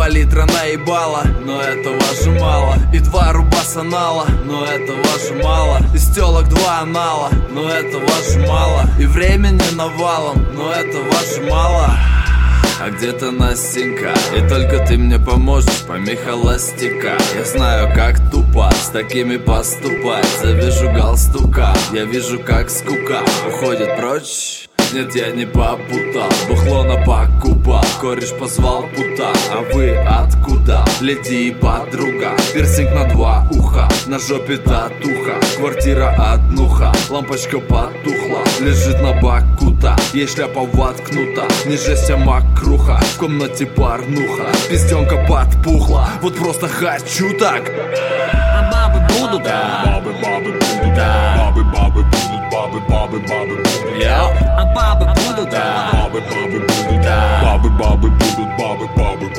литра наебала, но этого же мало. И 2 рубаса нала, но этого же мало. Из телок 2 анала, но этого же мало. И времени навалом, но этого же мало. А где-то Настенька, и только ты мне поможешь, помимо холостяка. Я знаю, как тупо с такими поступать. Завяжу галстука, я вижу, как скука уходит прочь. Нет, я не попутал, бухло напокупал. Кореш позвал пута, а вы откуда? Леди и подруга, пирсинг на 2 уха, на жопе татуха, квартира однуха, лампочка потухла, лежит на боку-то, ей шляпа воткнута, не жесть, а макруха, в комнате порнуха, пизденка подпухла, вот просто хочу так. А бабы будут, да. Бабы будут, да. Бабы будут, бабы будут. А бабы будут, да. Бабы будут, да. Бабы будут, бабы будут.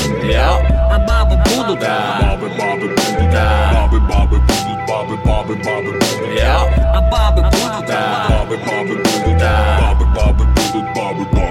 А бабы будут, да. Бабы будут, да. Бабы будут, бабы будут. А бабы будут, да. Бабы будут, да. Бабы будут, бабы будут.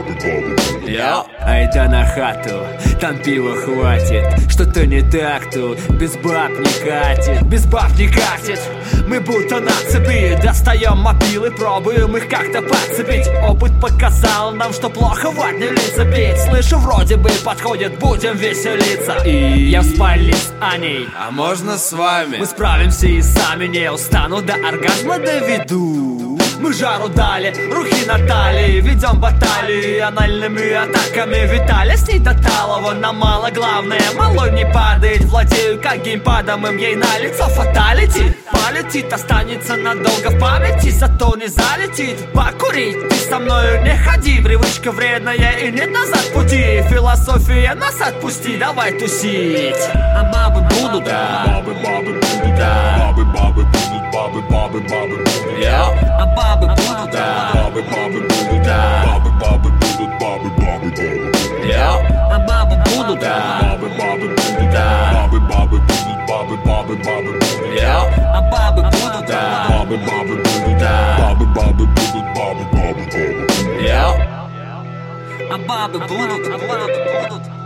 Айда на хату, там пива хватит. Что-то не так тут, без баб не катит. Без баб не катит. Мы будто на цепи, достаем мобилы, пробуем их как-то подцепить. Опыт показал нам, что плохо в одни лица бить. Слышу, вроде бы подходит, будем веселиться. И я в спальне с Аней. А можно с вами? Мы справимся и сами, не устану, до оргазма доведу. Мы жару дали, руки на талии, ведем баталии, анальными атаками витали. С ней до талого нам мало, главное, малой не падает. Владею как геймпадом, им ей на лицо фаталити. Полетит, останется надолго в памяти, зато не залетит. Покурить, ты со мною не ходи, привычка вредная и нет назад пути. Философия, нас отпусти, давай тусить. А бабы будут, да. Бабы будут, да. Бабы будут, бабы будут. А бабы будут, да. Бабы будут, да. Бабы будут, бабы будут. А бабы будут, да. Бабы будут, да. Бабы будут, бабы будут. А бабы будут, да. Бабы будут, да. Бабы будут, бабы будут. А бабы будут, а бабы будут.